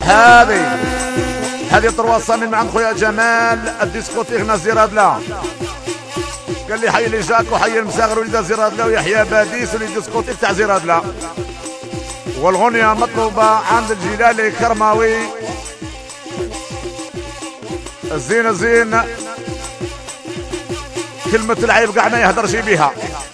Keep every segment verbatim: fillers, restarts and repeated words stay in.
هذه هذه ترواصة من عند خويا جمال الديسكوتيك نزير هدلا. قال لي حي اللي جاك وحي المساغر وليد زير هدلا ويحيى باديس وليد الديسكوتيك تاع زير هدلا. والغنية مطلوبة عند الجلالي كرماوي. الزين الزين كلمة العيب قاع ما يهدرش بيها،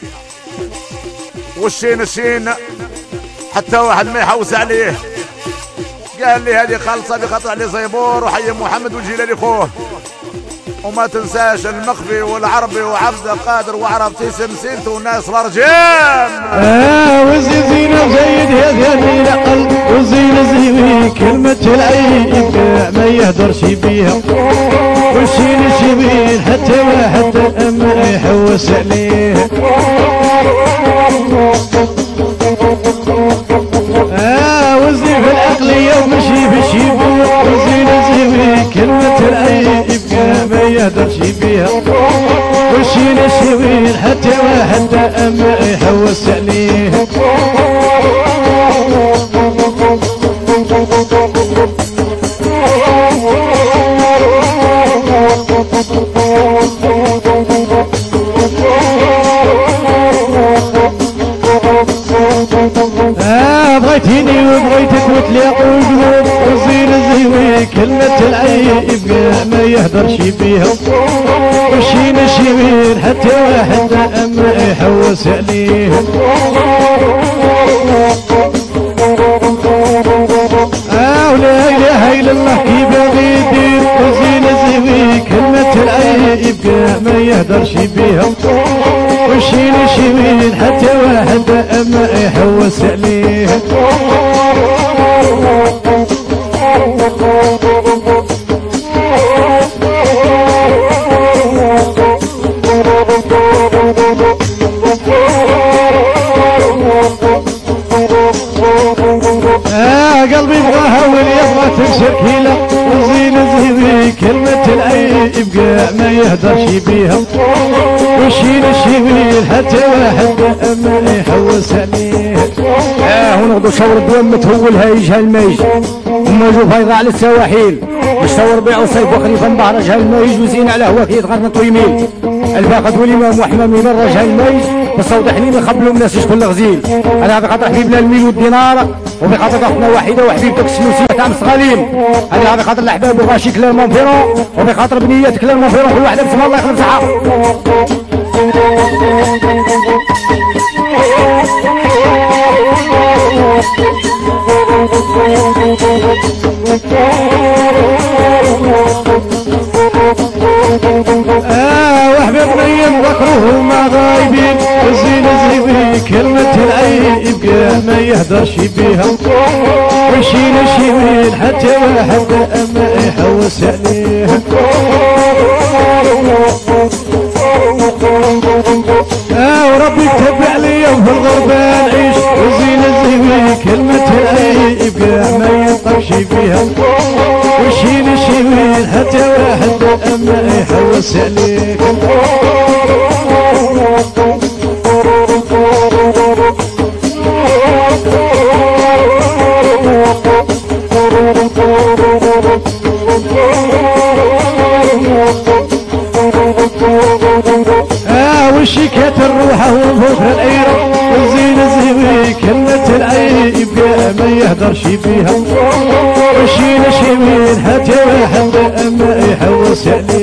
والشين الشين حتى واحد ما يحوس عليه. قال لي هذه خالصة بخاطر علي زيبور وحي محمد والجلالي خوه. وما تنساش المخفي والعربي وعبد القادر وعرب تيسم سنت والناس الرجال. اه وزين زيد هذه العقل وزين زين كلمة العيب ما يهدرش بيها، وشين شبين حتى واحد ما يحوس عليه. اه وزين في العقلية ومشي بالشيبون وزين زين كلمة العيب ما يهدرش بيها، وشين الشوين حتى واحد ما يحوس عليه. آه بغيتيني وبغيتك وتلاقوا القلوب وزين زين كلمة العيب ما يهدرش بيها، وشين الشوين حتى واحد ما يحوس عليه. آه ولا إله إلا الله كي باغي يدير وزين زين كلمة العيب ما يهدرش بيها، وشين الشوين حتى واحد ما يحوس عليه. آه قلبي يبغاها واللي يبغى تنشر كيله وزين زين كلمة العيب ما يهدرش بيها، وشين الشبيل حتى واحد ما يحوس عليه. اه ونغدو شور الدوام متهول هايج هالميج وما جو فايضة على السواحيل مش شور بيع وصيف وخليفة مبهرج هالميج وزين على هواك يتغرنط ويميل. الفاقد والإمام وحمامي مرج هالميج بالصوت حنين يخبلوا الناس كل غزيل. انا بخاطر حبيبنا الميل والدينار وبخاطر اختنا واحده وحبيبتك السنوسيه تاع مصغالين. انا بخاطر الاحباب وغاشي كلام مونفيرون وبخاطر بنيات كلام مونفيرون كل واحده بسم الله يخلف صحه. آه وحبيب نيم ذكره ما غايبين وزين زين كلمة العيب ما يهدرش بيها، وشين الشميل حتى واحد ما يحوس عليه. آه وربي كتب علي وفي الغربة نعيش وزين زين كلمة العيب ما ينطقش بيها، وشين الشميل حتى واحد ما يحوس عليك. آه وشيكات الروحة وفوق العيرة وزين زين كلمة العيب ما يهدرش بيها، وشين شمين حتى واحد ما يحوس عليه.